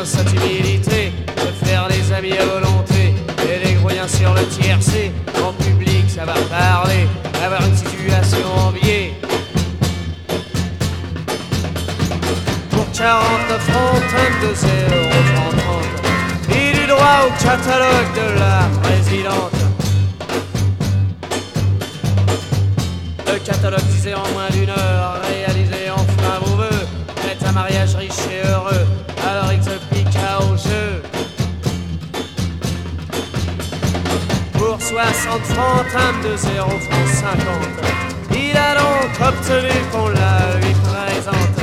sa timidité de faire des amis à volonté et des grouillins sur le tiercé. En public, ça va parler, avoir une situation enviée. Pour 49 francs de 0,30 et du droit au catalogue de la présidente. Le catalogue disait en moins d'une heure, réalisé enfin vos vœux, faites un mariage riche et heureux, alors il se piqua au jeu. Pour 60 francs de 0,50 francs, il a donc obtenu qu'on la lui présente.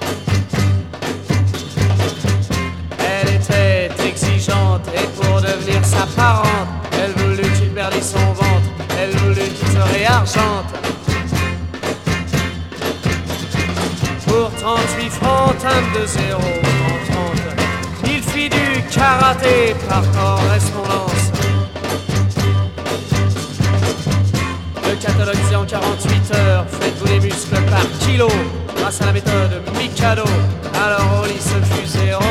Elle était exigeante et pour devenir sa parente, elle voulut qu'il perdît son ventre, elle voulut qu'il se réargente. Pour 38 francs de 0,30, il fit du karaté par correspondance. Le catalogue disait en 48 heures, faites-vous les muscles par kilo, grâce à la méthode Mikado, alors au lit ce fut 0.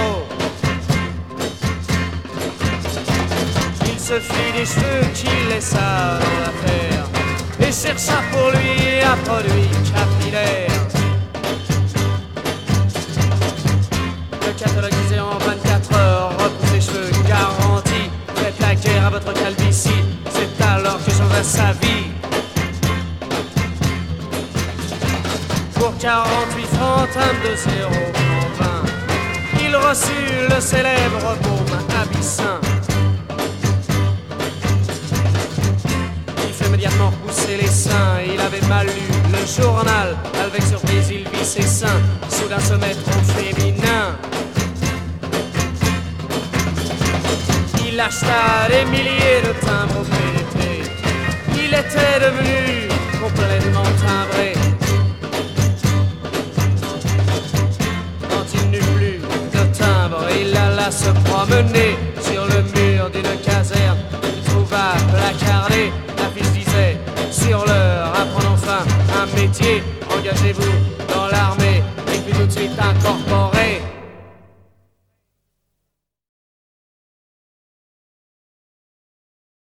Il se fit des cheveux qu'il laissa dans l'affaire, et chercha pour lui un produit capillaire. Le catalogue disait en 24 heures, repousse les cheveux garantis, faites la guerre à votre calvitie, c'est alors que changera sa vie. Pour 48 francs de 0,20, il reçut le célèbre baume abyssin. Il fait immédiatement pousser les seins, il avait mal lu le journal, avec surprise il vit ses seins, soudain se mettre au féminin. Il acheta des milliers de timbres au PDP, il était devenu complètement timbré. Il alla se promener sur le mur d'une caserne. Il trouva placardé, l'affiche disait: sur l'heure, apprenez enfin un métier, engagez-vous dans l'armée. Et puis tout de suite incorporé